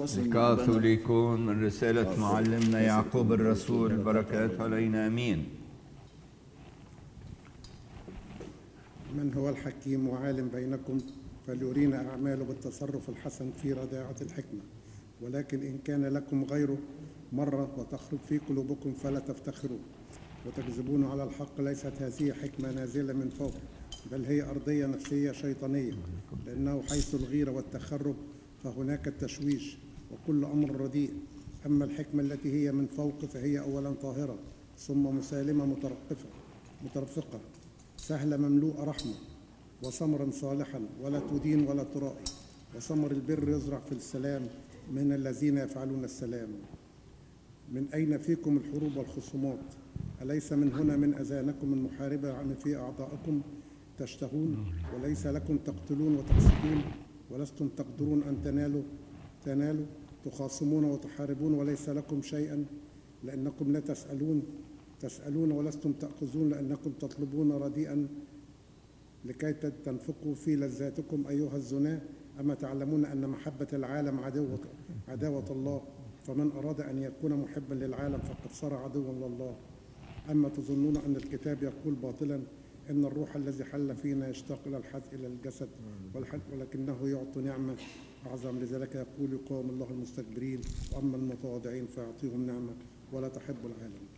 الكاثوليكون من رسالة معلمنا يعقوب الرسول، بركات علينا امين. من هو الحكيم وعالم بينكم فليرينا أعماله بالتصرف الحسن في رداعة الحكمة، ولكن إن كان لكم غيره مرة وتخرج في قلوبكم فلا تفتخروا وتكذبون على الحق. ليست هذه حكمة نازلة من فوق، بل هي أرضية نفسية شيطانية، لأنه حيث الغيرة والتخرب فهناك التشويش وكل أمر رديء. أما الحكمة التي هي من فوق فهي أولا طاهرة، ثم مسالمة مترفقة سهلة مملوءة رحمة وثمرا صالحا، ولا تدين ولا ترائي، وثمر البر يزرع في السلام من الذين يفعلون السلام. من أين فيكم الحروب والخصومات؟ أليس من هنا من أذانكم المحاربة عن في أعضائكم تشتهون؟ وليس لكم تقتلون وتقصدون، ولستم تقدرون أن تنالوا تخاصمون وتحاربون وليس لكم شيئا، لأنكم لا تسألون ولستم تأخذون، لأنكم تطلبون رديئا لكي تنفقوا في لذاتكم أيها الزناة. أما تعلمون أن محبة العالم عداوة الله؟ فمن أراد أن يكون محبا للعالم فقد صار عدوا لله. أما تظنون أن الكتاب يقول باطلا إن الروح الذي حل فينا يشتاق إلى الجسد، ولكنه يعطي نعمة أعظم. لذلك يقول يقاوم الله المستكبرين، وأما المتواضعين فيعطيهم نعمة، ولا تحب العالم.